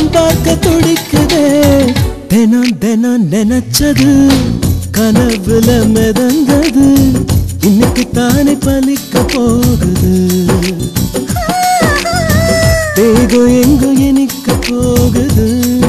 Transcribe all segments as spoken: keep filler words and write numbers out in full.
முகம் பார்க்க துடிக்குதே தினம் தினம் நினைச்சது கனவுல மிதந்தது இன்னைக்கு தானே பலிக்க போகுது தேகோ எங்கோ இனிக்க போகுது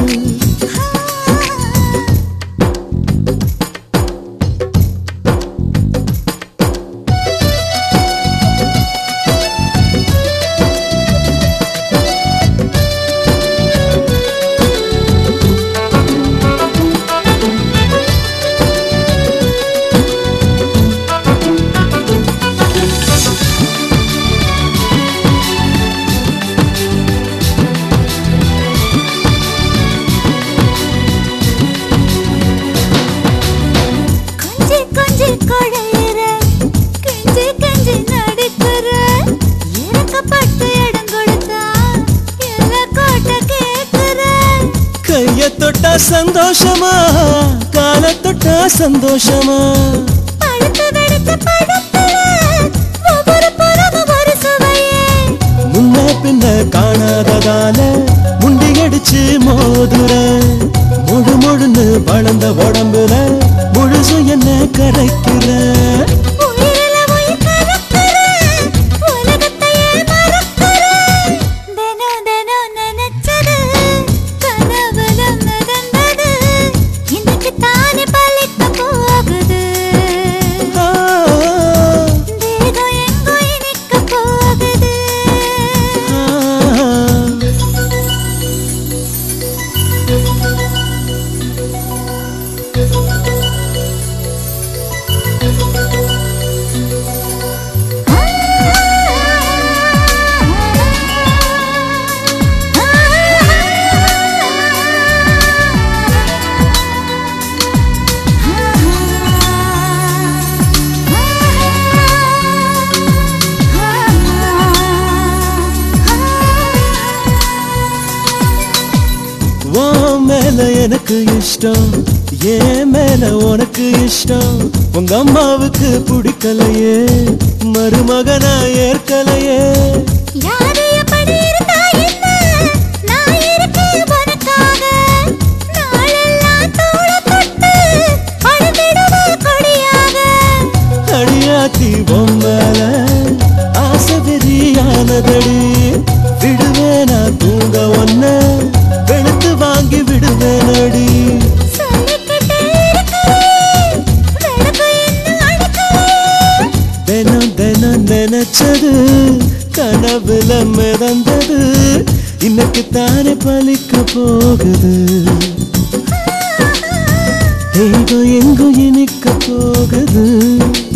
கைய தொட்டா சந்தோஷமா கால தொட்டா சந்தோஷமா முன்ன பின்ன காணாததால முண்டி அடிச்சு மோதுற முழு முழுன்னு வளர்ந்த உடம்புல முழுசு என்ன கரைக்கிற எனக்கு இஷ்டம் ஏன் மேல உனக்கு இஷ்டம் உங்க அம்மாவுக்கு பிடிக்கலையே மருமகனா ஏற்கலையே அடியாத்தி பொம்மல ஆசை வெறியானதடி விடுவேனா தூங்க ஒன்ன வெளுத்து வாங்கி விடுவேனடி தினம் தினம் நினைச்சது கனவுல மிதந்தது இன்னைக்கு தானே பலிக்க போகுது எங்கோ எங்கோ இனிக்க போகுது